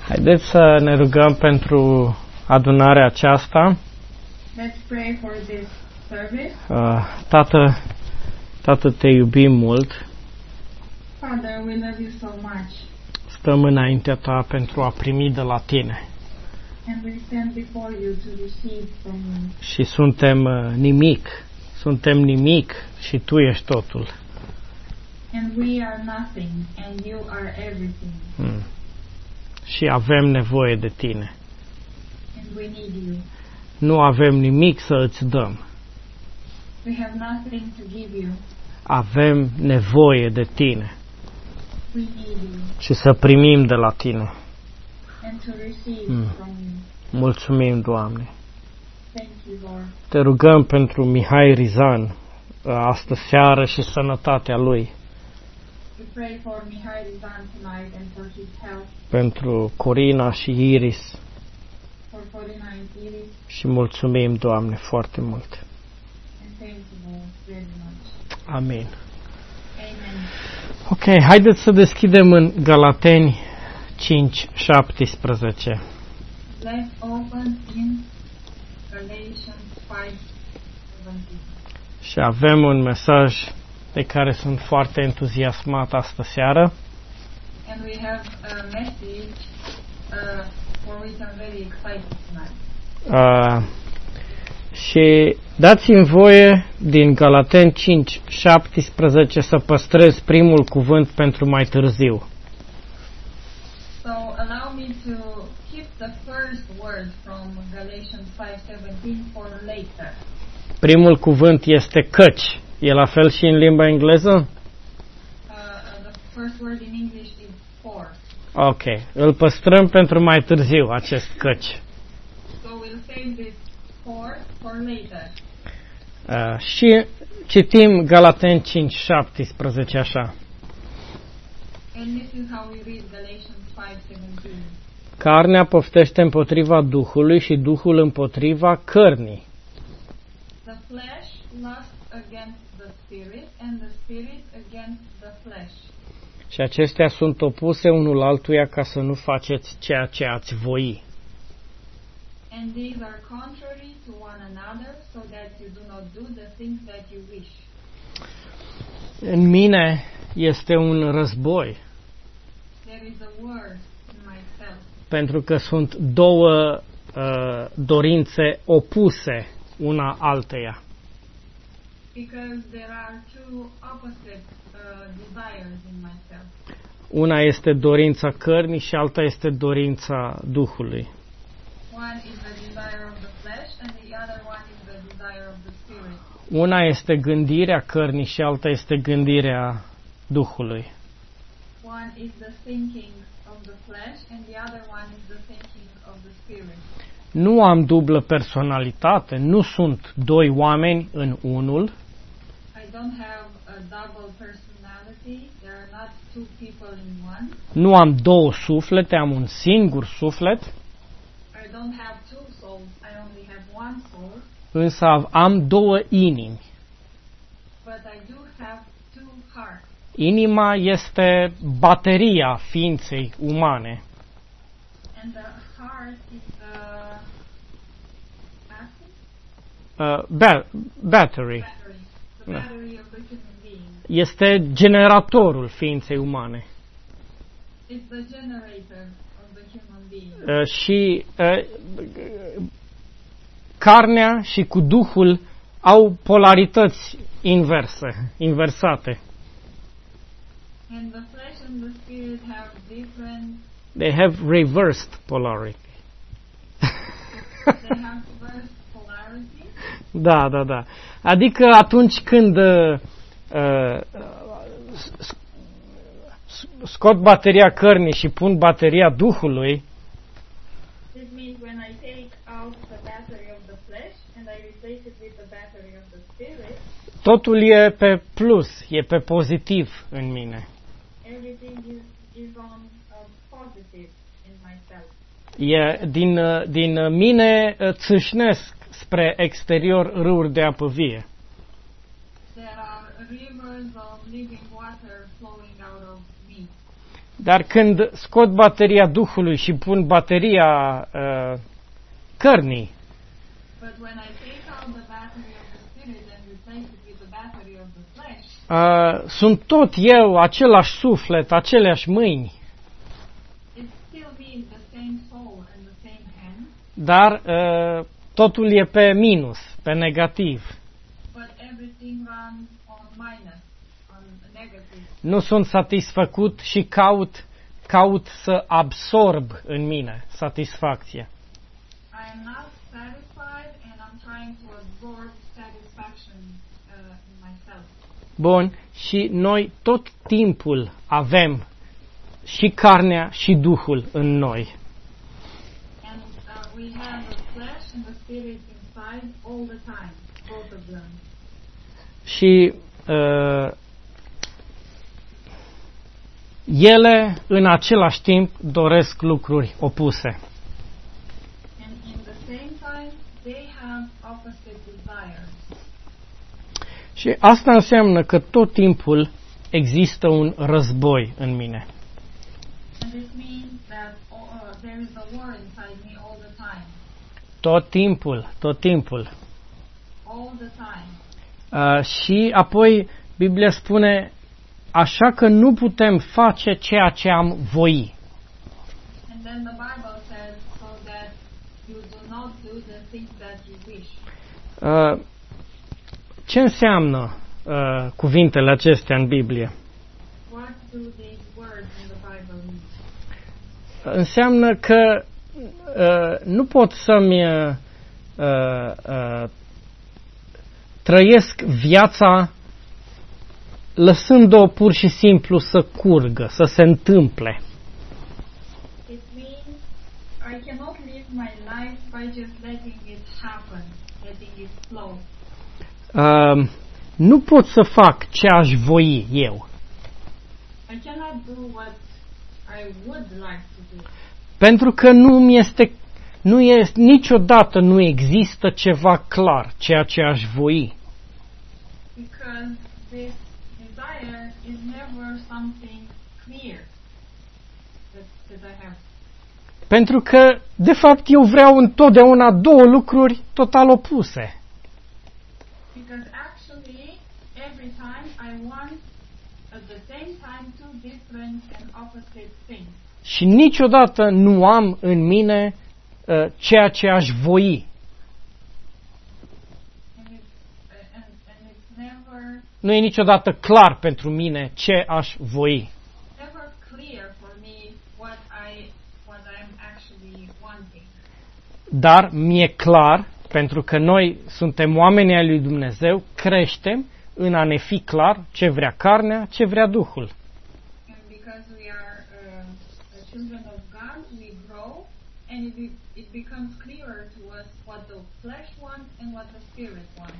Haideți să ne rugăm pentru adunarea aceasta. Let's pray for this service. Tată, te iubim mult. Father, we love you so much. Stăm înaintea ta pentru a primi de la tine. And we stand before you to receive from you. Și suntem nimic și tu ești totul. And we are nothing and you are everything. Și avem nevoie de tine. And we need you. Nu avem nimic să îți dăm. We have nothing to give you. Avem nevoie de tine. We need you. Și să primim de la tine. And to receive from you. Mulțumim, Doamne. Thank you, Lord. Te rugăm pentru Mihai Rizan astă seară și sănătatea lui. We pray for Mihai Rizan tonight and for his health. Pentru Corina și Iris. For Corina and Iris. Și mulțumim, Doamne, foarte mult. And thank you, Lord, very much. Amin. Amen. Ok, haideți să deschidem în Galateni 5:17. Let's open in Galatians 5:17. Și avem un mesaj de care sunt foarte entuziasmat astă seară. And we have a message for which I'm very excited tonight. Și dați-mi voie din Galateni 5:17 să păstrez primul cuvânt pentru mai târziu. So allow me to keep the first word from Galatians 5:17 for later. Primul cuvânt este căci. E la fel și în limba engleză? The first word in English is for. Ok, îl păstrăm pentru mai târziu, acest căci. So we'll save this for later. Și citim Galateni 5:17 așa. And this is how we read Galatians 5:17. Carnea poftește împotriva Duhului și Duhul împotriva cărnii. The flesh lusts against the spirit and the spirit against the flesh. Și acestea sunt opuse unul altuia ca să nu faceți ceea ce ați voi. And these are contrary to one another, so that you do not do the things that you wish. În mine este un război, There is a war in myself, pentru că sunt două dorințe opuse una alteia. because there are two opposite desires in myself. Una este dorința cărnii și alta este dorința Duhului. One is the desire of the flesh, and the other one is the desire of the spirit. Una este gândirea cărnii și alta este gândirea Duhului. One is the thinking of the flesh, and the other one is the thinking of the spirit. Nu am dublă personalitate, nu sunt doi oameni în unul, I don't have a double personality. There are not two people in one. nu am două suflete, am un singur suflet, I don't have two souls. I only have one soul. însă am două inimi. But I do have two hearts. Inima este bateria ființei umane. And the heart is the acid? Battery. Battery. The battery of the human being. Este generatorul ființei umane. It's the generator of the human being. Și carnea și cu Duhul au polarități inversate. And the flesh and the spirit have different, They have reversed polarity. they have reverse polarity. Da. Adică atunci când scot bateria cărnii și pun bateria Duhului, This means when I take out the battery of the flesh and I replace it with the battery of the spirit, totul e pe plus, e pe pozitiv în mine. everything is on positive in myself. Din mine țâșnesc spre exterior râuri de apă vie. There are rivers of living water flowing out of me. Dar când scot bateria Duhului și pun bateria cărnii, But when I take out the battery of the spirit and replace it with the battery of the flesh, sunt tot eu, același suflet, aceleași mâini, it's still me, the same soul and the same hand, dar totul e pe minus, pe negativ. but everything runs on minus, on negative. Nu sunt satisfăcut și caut să absorb în mine satisfacție. I am not satisfied and I'm trying to absorb satisfaction in myself. Bun, și noi tot timpul avem și carnea și Duhul în noi. And we have the flesh and the spirit inside all the time, both of them. Și ele în același timp doresc lucruri opuse. And in the same time, they have opposite desires. Și asta înseamnă că tot timpul există un război în mine. And this means that there is a war inside me all the time. Tot timpul. All the time. Și apoi Biblia spune așa că nu putem face ceea ce am voi. And then the Bible says so that you do not do the things that you wish. Ce înseamnă cuvintele acestea în Biblie? What do these words in the Bible mean? Înseamnă că nu pot să-mi trăiesc viața lăsând-o pur și simplu să curgă, să se întâmple. It means I cannot live my life by just letting it happen, letting it flow. Nu pot să fac ce aș voi eu. I cannot do what I would like to do. Pentru că niciodată nu există ceva clar, ceea ce aș voi. Because this desire is never something clear that I have. Pentru că, de fapt, eu vreau întotdeauna două lucruri total opuse. Because actually, every time I want at the same time two different and opposite things. Și niciodată nu am în mine ceea ce aș voi. And it's never Nu e niciodată clar pentru mine ce aș voi. clear for me what I'm actually wanting. Dar mi-e clar, pentru că noi suntem oameni ai lui Dumnezeu, creștem în a ne fi clar ce vrea carnea, ce vrea Duhul. And because we are the children of God, we grow, and it becomes clearer to us what the flesh wants and what the spirit wants.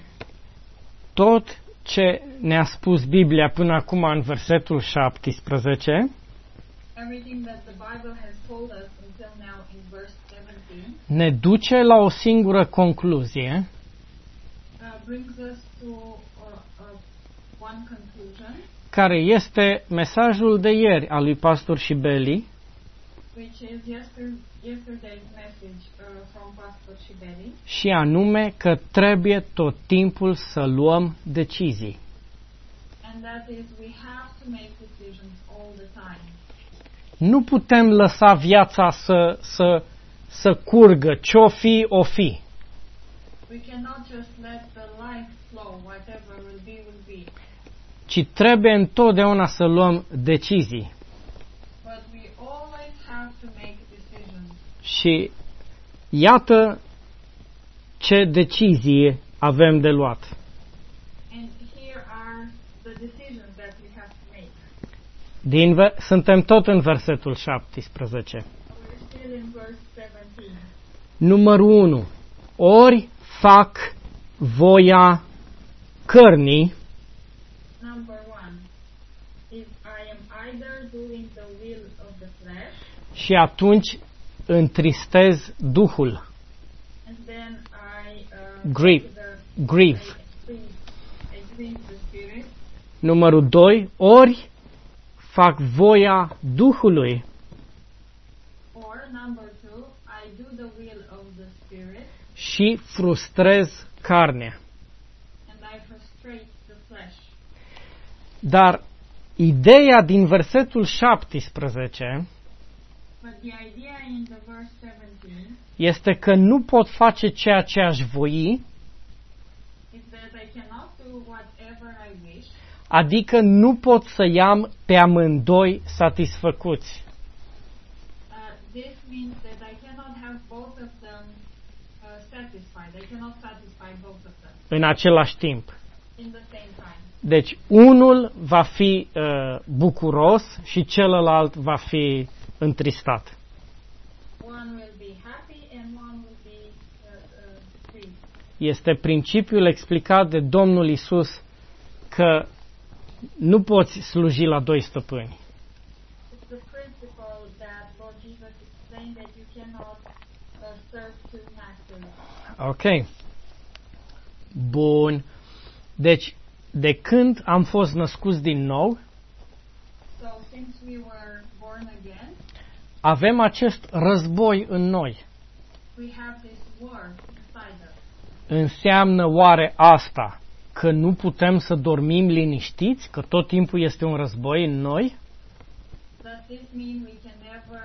Tot ce ne-a spus Biblia până acum în versetul 17 Everything that the Bible has told us until now in verse 17 ne duce la o singură concluzie, brings us to one conclusion, care este mesajul de ieri al lui Pastor Shibeli, which is yesterday's message from Pastor Shibeli, și anume că trebuie tot timpul să luăm decizii. and that is we have to make decisions all the time. Nu putem lăsa viața să curgă, ce-o fi, o fi. We cannot just let the life flow, whatever will be. Ci trebuie întotdeauna să luăm decizii. But we always have to make decisions. Și iată ce decizie avem de luat. And here are the decisions that we have to make. Suntem tot în versetul 17. We're still in verse 17. Numărul 1. Ori fac voia cărnii, Number 1 is I am either doing the will of the flesh, și atunci întristez Duhul. and then I Grieve. I grieve the spirit. Numărul 2. Ori fac voia Duhului. Or, number 2, I do the will of the Spirit Și frustrez carnea. and I frustrate the flesh. Dar ideea din versetul 17 But the idea in the verse 17 este că nu pot face ceea ce aș voi, is that I cannot do whatever I wish, adică nu pot să i-am pe amândoi satisfăcuți. this means that I cannot have both of them satisfied. I cannot satisfy both of them În același timp. in the same time. Deci unul va fi bucuros și celălalt va fi întristat. One will be happy and one will be free. Este principiul explicat de Domnul Isus că nu poți sluji la doi stăpâni. It's the principle that Lord Jesus explained that you cannot serve two masters. Ok. Bun. Deci, de când am fost născuți din nou, So since we were born again, avem acest război în noi. we have this war inside us. Înseamnă oare asta că nu putem să dormim liniștiți, că tot timpul este un război în noi? Does this mean we can never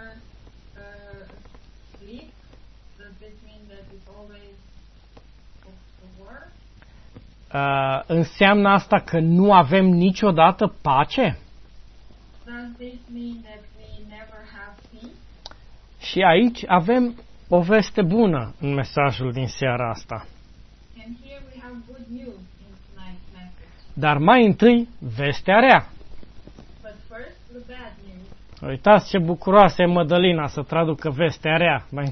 sleep? Does this mean that it's always a war? Înseamnă asta că nu avem niciodată pace? Does this mean that we never have peace? Și aici avem o veste bună în mesajul din seara asta. And here we have good news in tonight's message. Dar mai întâi, vestea rea. But first, the bad news. Uitați ce bucuroasă e Mădălina să traducă vestea rea. I'm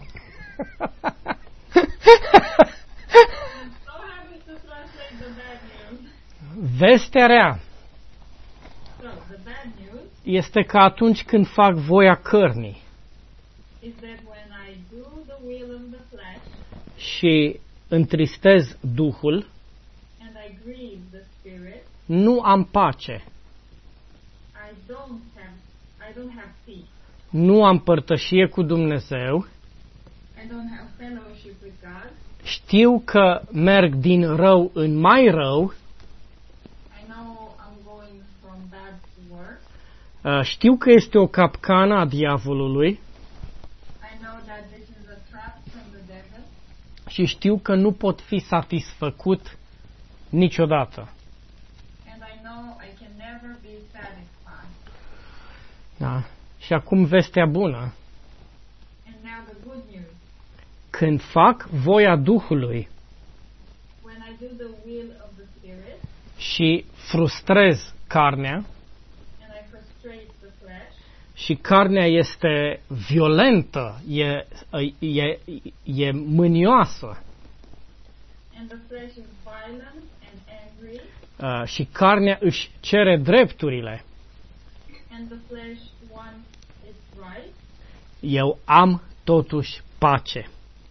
so happy to translate the bad news. Vestea rea So, the bad news este că atunci când fac voia cărnii is that when I do the will of the flesh și întristez Duhul, and I grieve the Spirit, nu am pace, I don't have peace. nu am părtășie cu Dumnezeu, I don't have fellowship with God. știu că merg din rău în mai rău, I know I'm going from bad to worse. știu că este o capcană a diavolului I know that this is a trap from the devil. și știu că nu pot fi satisfăcut niciodată. And I know I can never be satisfied. Da? Și acum vestea bună. And now the good news. Când fac voia Duhului When I do the will of the Spirit și frustrez carnea, and I frustrate the flesh, și carnea este violentă, e mânioasă, and the flesh is violent and angry, și carnea își cere drepturile, and the flesh wants its right, eu am totuși pace.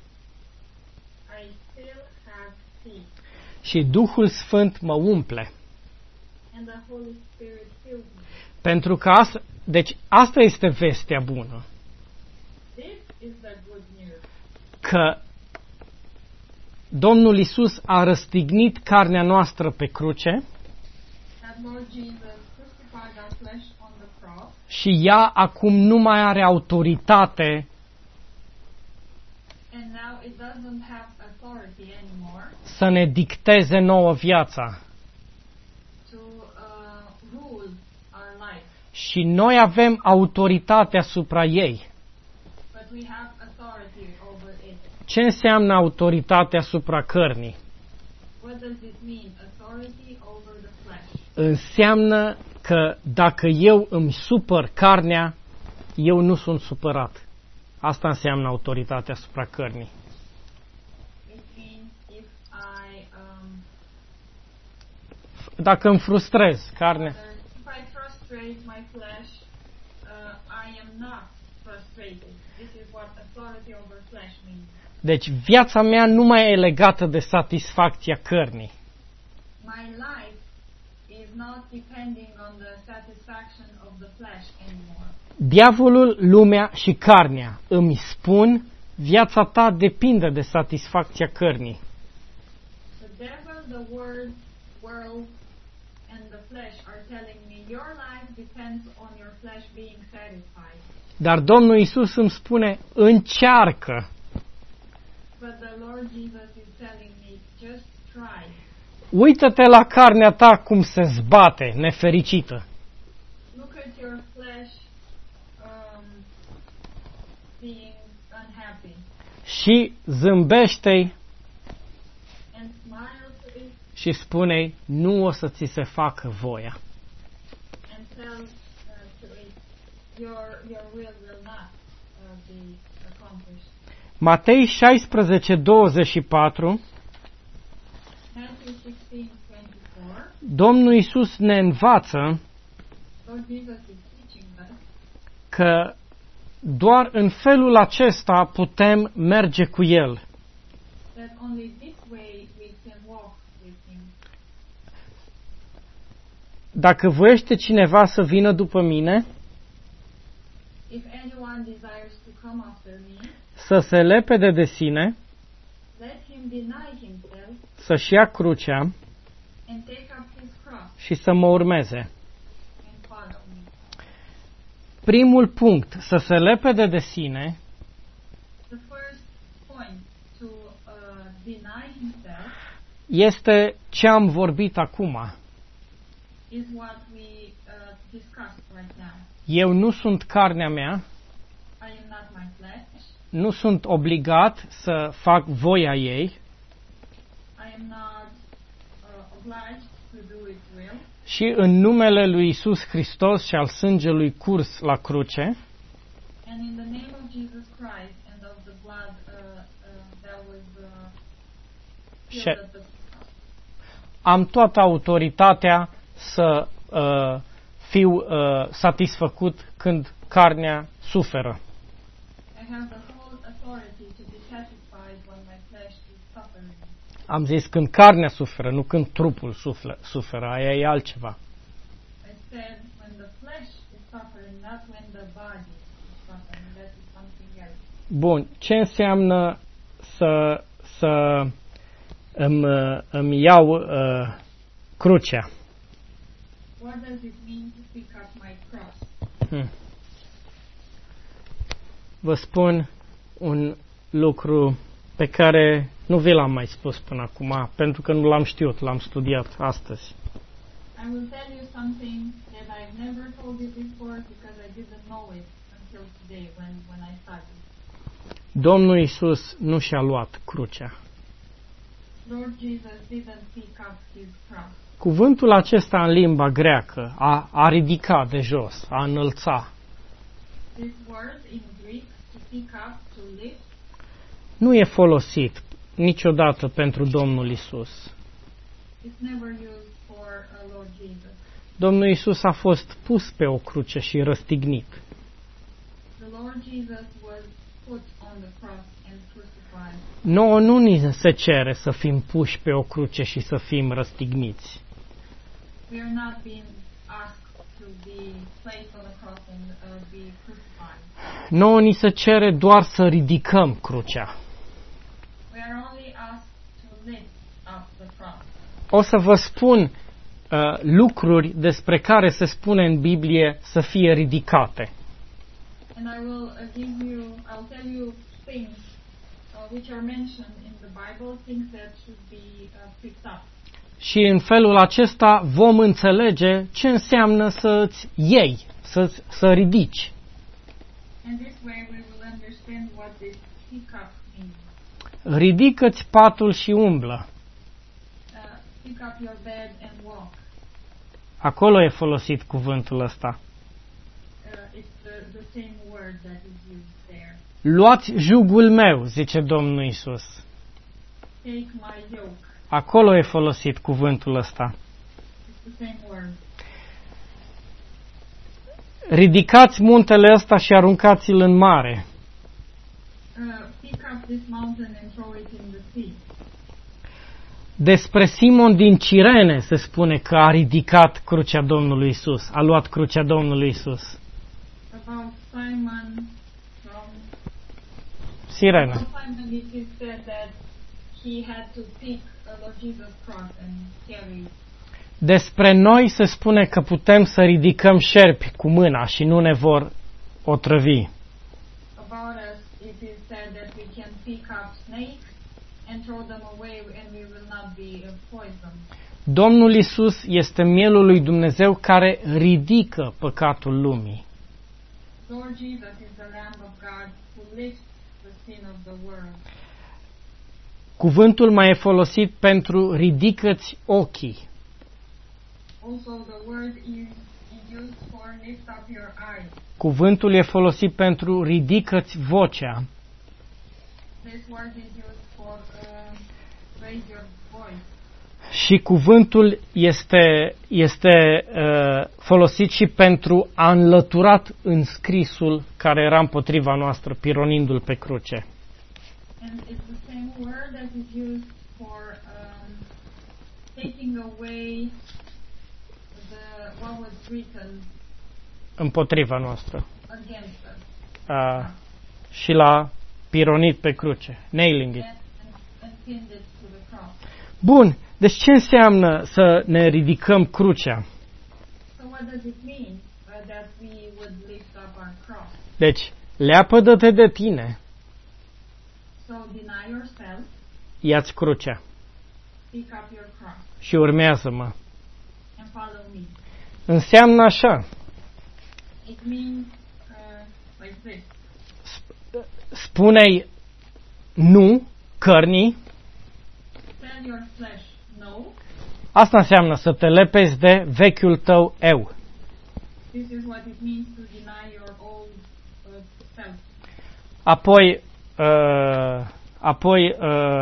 I still have peace. Și Duhul Sfânt mă umple. And the Holy Spirit fills me. Pentru că asta este vestea bună. This is the good news. Că Domnul Isus a răstignit carnea noastră pe cruce That Lord Jesus crucified our flesh on the cross, și ea acum nu mai are autoritate and now it doesn't have authority anymore să ne dicteze nouă viața. to rule our life, Și noi avem autoritate asupra ei. but we have authority over it. Ce înseamnă autoritate asupra cărnii? What does it mean, authority over the flesh? Înseamnă că dacă eu îmi supăr carnea, eu nu sunt supărat. Asta înseamnă autoritatea asupra cărnii. It means if I Dacă îmi frustrez carnea, if I frustrate my flesh, I am not frustrated. This is what authority over flesh means. deci viața mea nu mai e legată de satisfacția cărnii. My life is not depending on the satisfaction of the flesh anymore. Diavolul, lumea și carnea îmi spun, viața ta depinde de satisfacția cărnii. The devil, the world, and the flesh are telling me your life depends on your flesh being satisfied. Dar Domnul Iisus îmi spune, încearcă. But the Lord Jesus is telling me, just try. Uită-te la carnea ta cum se zbate, nefericită. Look at your flesh being unhappy. Și zâmbește-i And smile to it și spune-i, nu o să ți se facă voia. and tell to it, your will not be accomplished. Matei 16:24, Matthew 16:24. Domnul Iisus ne învață Lord Jesus is teaching us că doar în felul acesta putem merge cu El. that only this way we can walk with Him. Dacă voiește cineva să vină după mine, If anyone desires to come after me, să se lepede de sine, let him deny himself să-și ia crucea and take up his cross și să mă urmeze. and follow me. Primul punct, să se lepede de sine, The first point to deny himself este ce am vorbit acum. is what we discussed right now. Eu nu sunt carnea mea, I am not my flesh. nu sunt obligat să fac voia ei I am not obliged to do its will. și în numele lui Isus Hristos și al sângelui curs la cruce, And in the name of Jesus Christ and of the blood that was Și- spilled at the cross, am toată autoritatea să fiu satisfăcut când carnea suferă. I have the whole authority to be satisfied when my flesh is suffering. Am zis când carnea suferă, nu când trupul suferă, aia e altceva. I said when the flesh is suffering, not when the body is suffering. That is something else. Bun, ce înseamnă să îmi iau crucea? What does it mean to pick up my cross? Vă spun un lucru pe care nu vi l-am mai spus până acum, pentru că nu l-am știut, l-am studiat astăzi. I will tell you something that I've never told you before because I didn't know it until today when I started. Domnul Iisus nu și-a luat crucea. Lord Jesus didn't pick up his cross. Cuvântul acesta în limba greacă, a ridica de jos, a înălța, This word in Greek, to pick up, to lift, nu e folosit niciodată pentru Domnul Iisus. is never used for Lord Jesus. Domnul Iisus a fost pus pe o cruce și răstignit. The Lord Jesus was put on the cross and crucified. Nouă nu ni se cere să fim puși pe o cruce și să fim răstigniți. We are not being asked to be placed on the cross and be crucified. Nouă ni se cere doar să ridicăm crucea. We are only asked to lift up the cross. O să vă spun lucruri despre care se spune în Biblie să fie ridicate. And I will I'll tell you things which are mentioned in the Bible, things that should be picked up. Și în felul acesta vom înțelege ce înseamnă să-ți iei, să ridici. And this way we will understand what this pick up means. Ridică-ți patul și umblă. Pick up your bed and walk. Acolo e folosit cuvântul ăsta. It's the same word that is used there. Luați jugul meu, zice Domnul Iisus. Take my yoke. Acolo e folosit cuvântul ăsta. It's the same word. Ridicați muntele ăsta și aruncați-l în mare. Pick up this mountain and throw it in the sea. Despre Simon din Cirene se spune că a ridicat crucea Domnului Isus, a luat crucea Domnului Isus. About Simon from Sirene. about Simon, it is said that he had to pick Lord Jesus' cross and carry. Despre noi se spune că putem să ridicăm șerpi cu mâna și nu ne vor otrăvi. About us, it is said that we can pick up snakes and throw them away and we will not be poisoned. Domnul Isus este mielul lui Dumnezeu care ridică păcatul lumii. Lord Jesus is the Lamb of God who lifts the sin of the world. Cuvântul mai e folosit pentru ridică-ți ochii. Also, the word is used for lift up your eyes. Cuvântul e folosit pentru ridică-ți vocea. This word is used for raise your voice. Și cuvântul este folosit și pentru a înlăturat înscrisul care era împotriva noastră, pironindu-l pe cruce. And it's the same word that is used for taking away what was written Împotriva noastră. against us. Și l-a pironit pe cruce. Nailing it. And pinned it to the cross. Bun. Deci ce înseamnă să ne ridicăm crucea? So what does it mean that we would lift up our cross? Deci, leapădă-te de tine, So deny yourself, ia-ți crucea pick up your cross, și urmează-mă. and follow me. Înseamnă așa. It means like this. Spune-i nu cărnii. Tell your flesh no. Asta înseamnă să te lepezi de vechiul tău eu. This is what it means to deny your old self. Apoi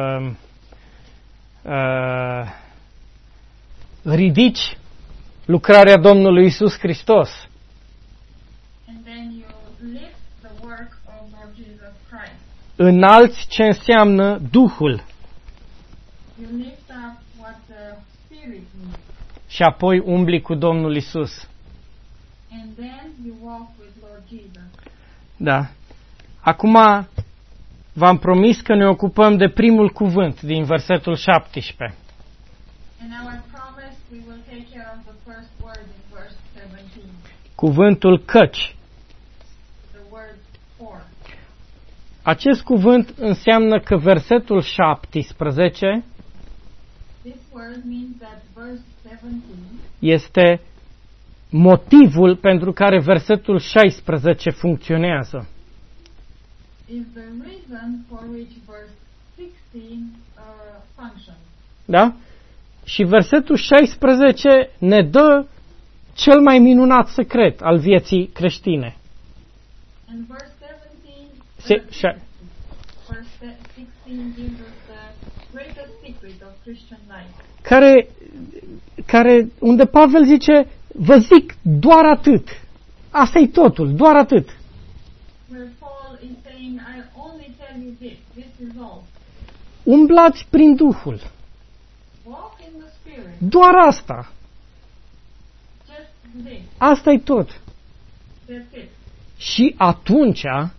ridici lucrarea Domnului Isus Hristos. And then you lift the work of Lord Jesus Christ. Înalți ce înseamnă Duhul. You lift up what the Spirit means. Și apoi umbli cu Domnul Isus. And then you walk with Lord Jesus. Da. Acum v-am promis că ne ocupăm de primul cuvânt din versetul 17. And now I promise we will take care of the first word in verse 17. Cuvântul căci. The word for. Acest cuvânt înseamnă că versetul 17 This word means that verse 17 este motivul pentru care versetul 16 funcționează. is the reason for which verse 16 functions. Da? Și versetul 16 ne dă cel mai minunat secret al vieții creștine. And verse 17 verse 16 gives us the greatest secret of Christian life. Unde Pavel zice, vă zic doar atât. Asta e totul, doar atât. Where Paul is saying, I only tell you this. This is all. Umblați prin Duhul. Walk in the Spirit. Doar asta. Just this. Asta e tot. That's it. Și atunci, And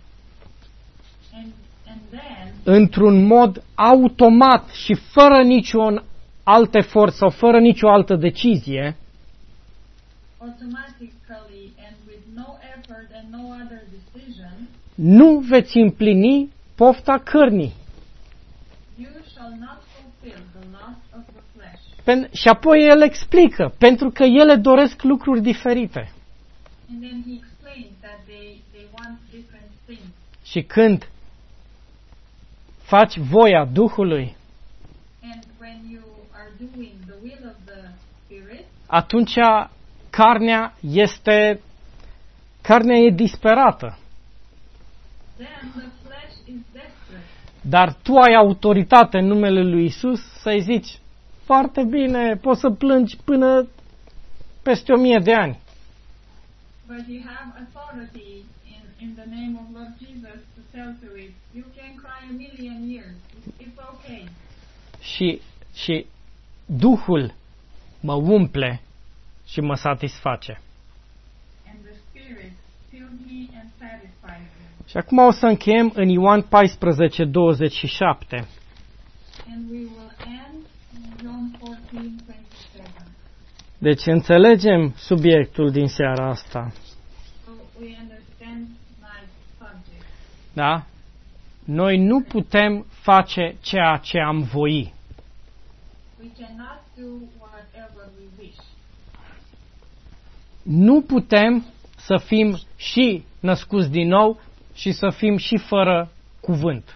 then, într-un mod automat și fără niciun alt efort sau fără nicio altă decizie, automatically and with no effort and no other decision, nu veți împlini pofta cărnii. you shall not fulfill the lust of the flesh. Și apoi el explică, pentru că ele doresc lucruri diferite. And then he explains that they want different things. Și când faci voia Duhului, And when you are doing the will of the Spirit, atunci carnea e disperată. then the flesh is desperate. Dar tu ai autoritate în numele lui Isus să-i zici, foarte bine, poți să plângi până peste 1000 de ani. But you have authority in the name of Lord Jesus to tell to it, you can cry 1,000,000 years. It's okay. Și Duhul mă umple și mă satisface. And the Spirit fills me and satisfies me. Și acum o să încheiem în Ioan 14:27. And we will end in John 14:27. Deci înțelegem subiectul din seara asta. So we understand tonight's subject. Da? Noi nu putem face ceea ce am voi. We cannot do whatever we wish. Nu putem să fim și născuți din nou și să fim și fără cuvânt.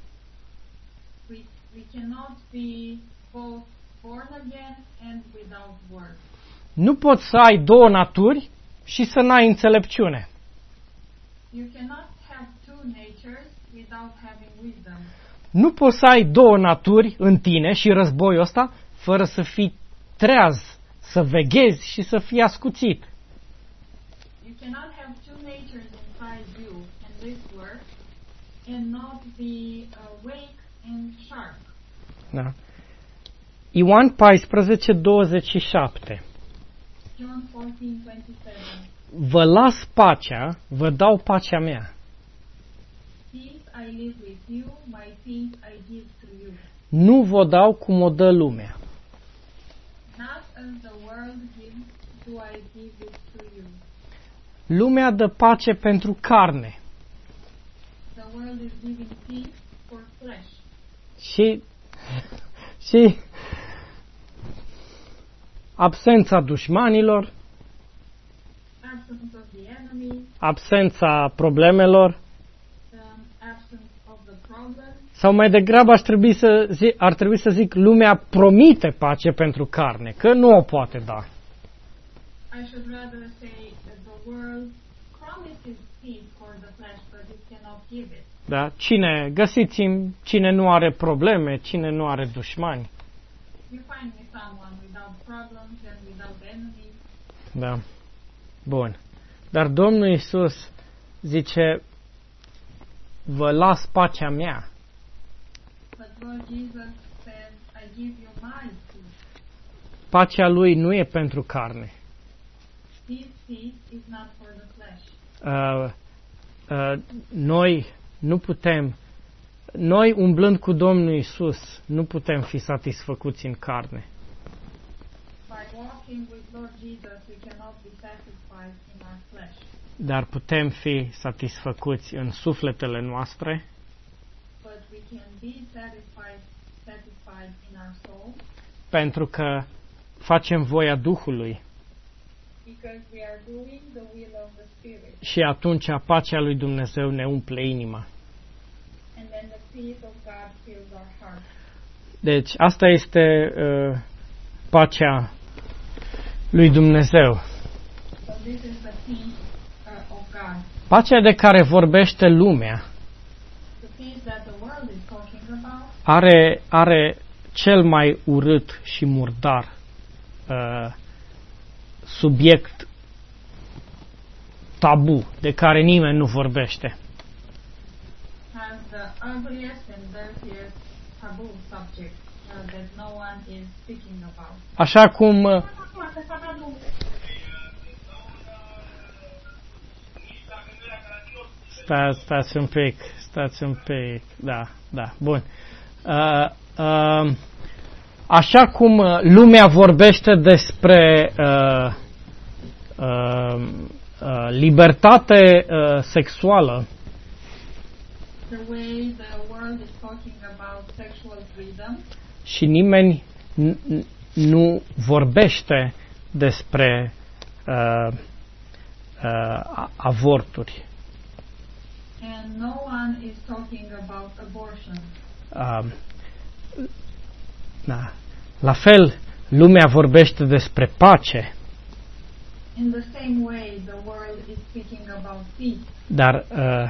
We cannot be both born again and without word. Nu poți să ai două naturi și să n-ai înțelepciune. You cannot have two natures without having wisdom. Nu poți să ai două naturi în tine și războiul ăsta fără să fii treaz, să veghezi și să fii ascuțit. You cannot have two natures inside you and this work and not be awake and sharp. Da. Ioan 14:27. John 14:27. Vă las pacea, vă dau pacea mea. Peace I live with you, my peace I give to you. Nu vă dau cum o dă lumea. Not as the world gives, do I give it to you. Lumea dă pace pentru carne. The world is giving peace for flesh. Și absența dușmanilor, Absence of the enemy, absența problemelor, absence of the problem. sau mai degrabă ar trebui să zic lumea promite pace pentru carne, că nu o poate da. I should rather say that the world promises peace for the flesh, but it cannot give it. Da? Găsiți-mi cine nu are probleme, cine nu are dușmani. You find me someone without problems and without enemies. Da. Bun. Dar Domnul Iisus zice, vă las pacea mea. But Lord Jesus said, I give you my peace. Pacea Lui nu e pentru carne. His peace is not for the flesh. Noi nu putem, noi umblând cu Domnul Iisus, nu putem fi satisfăcuți în carne. By walking with Lord Jesus, we cannot be satisfied in our flesh. Dar putem fi satisfăcuți în sufletele noastre, But we can be satisfied in our soul pentru că facem voia Duhului. because we are doing the will of the Spirit. Și atunci pacea lui Dumnezeu ne umple inima. And then the peace of God fills our heart. Deci asta este pacea lui Dumnezeu. So this is the peace of God. Pacea de care vorbește lumea The peace that the world is talking about are cel mai urât și murdar subiect tabu de care nimeni nu vorbește. has the ugliest and dirtiest taboo subject that no one is speaking about. Așa cum stați un pic, da, bun. Așa cum lumea vorbește despre libertate sexuală, The way the world is talking about sexual freedom, și nimeni nu vorbește despre avorturi. and no one is talking about abortion. Da. La fel, lumea vorbește despre pace, In the same way, the world is speaking about peace, dar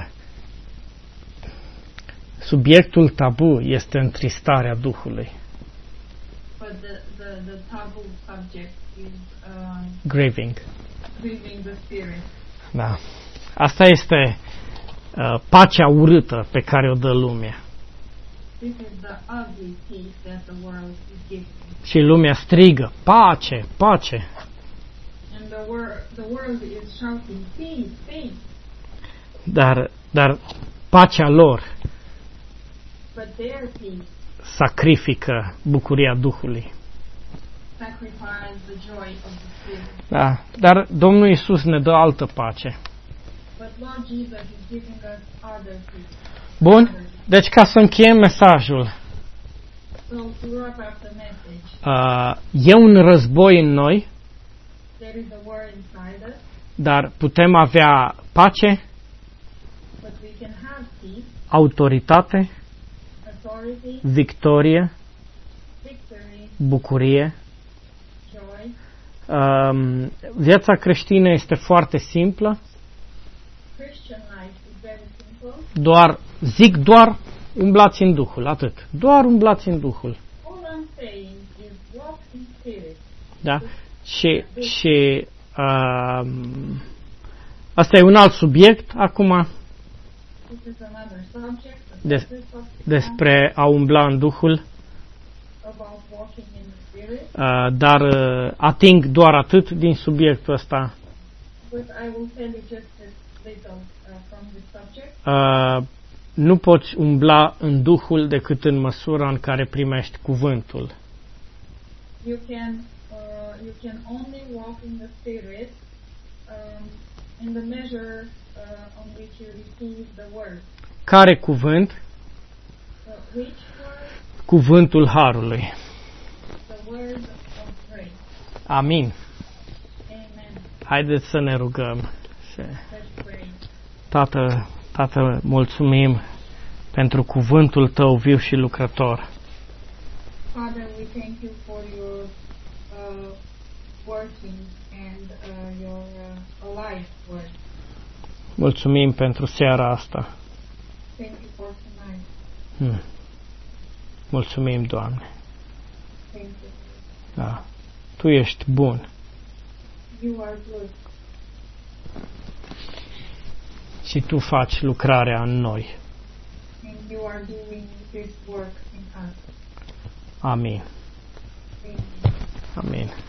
subiectul tabu este întristarea Duhului. but the taboo subject is Grieving. grieving the Spirit. Da. Asta este pacea urâtă pe care o dă lumea. This is the ugly peace that the world is giving. Și lumea strigă, pace, pace. And the world is shouting, peace, peace. Dar pacea lor But their peace sacrifică bucuria Duhului. sacrifices the joy of the Spirit. Da, dar Domnul Iisus ne dă altă pace. But Lord Jesus is giving us other peace. Bun? Deci ca să încheiem mesajul, So to wrap up the message, e un război în noi, there is a war inside us, dar putem avea pace, but we can have peace, autoritate, authority, victorie, victory, bucurie. joy. Viața creștină este foarte simplă, Christian life is very simple. doar umblați în Duhul, atât. Doar umblați în Duhul. All I'm saying is walk in spirit. Da? Și asta e un alt subiect acum This is another subject, despre a umbla în Duhul, about walking in the spirit. dar ating doar atât din subiectul ăsta. But I will tell you just a little from this subject. Nu poți umbla în Duhul decât în măsura în care primești cuvântul. You can only walk in the spirit in the measure on which you receive the word. Care cuvânt? Which word? Cuvântul Harului. The word of grace. Amin. Amen. Haideți să ne rugăm. Let's pray. Tată, mulțumim pentru cuvântul Tău viu și lucrător. Father, we thank you for your working and your alive word. Mulțumim pentru seara asta. Thank you for tonight. Mulțumim, Doamne. Thank you. Da. Tu ești bun. You are good. Și Tu faci lucrarea în noi. And you are doing this work in us. Amin. Thank you. Amin.